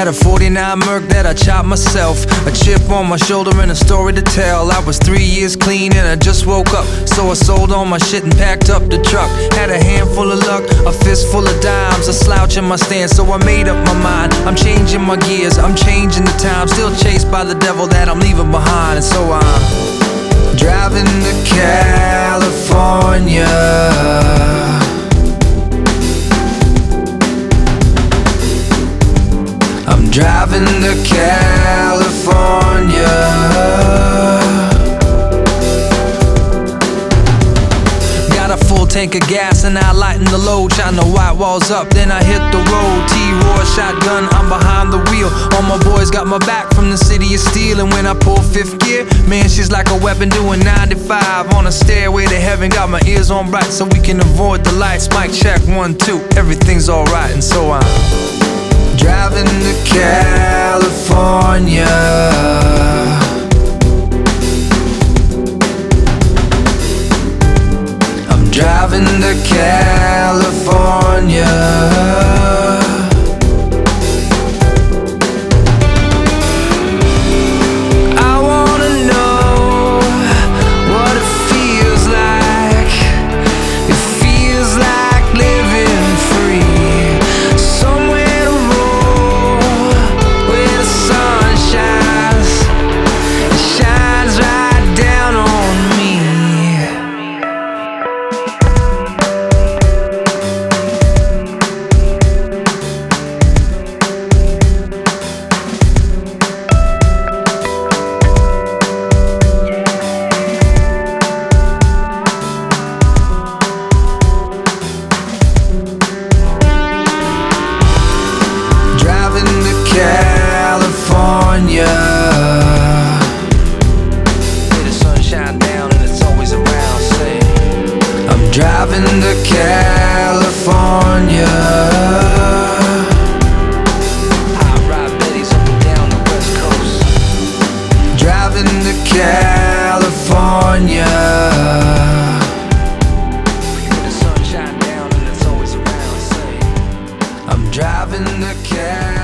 Had a 49 Merc that I chopped myself, a chip on my shoulder and a story to tell. I was 3 years clean and I just woke up, so I sold all my shit and packed up the truck. Had a handful of luck, a fistful of dimes, a slouch in my stance, so I made up my mind. I'm changing my gears, I'm changing the time, still chased by the devil that I'm leaving behind. And so I'm driving to California. I'm driving to California. Got a full tank of gas and I lighten the load, shine the white walls up, then I hit the road. T-Roy shotgun, I'm behind the wheel. All my boys got my back from the city of steel. And when I pull fifth gear, man, she's like a weapon doing 95 on a stairway to heaven. Got my ears on bright so we can avoid the lights. Mic check 1, 2, everything's alright. And so I'm driving to California. I'm driving to California. California, where the sun shine down and it's always around. Say, I'm driving to California. High ride Betty's up and down the west coast. Driving to California, where the sun shine down and it's always around. Say, I'm driving to California.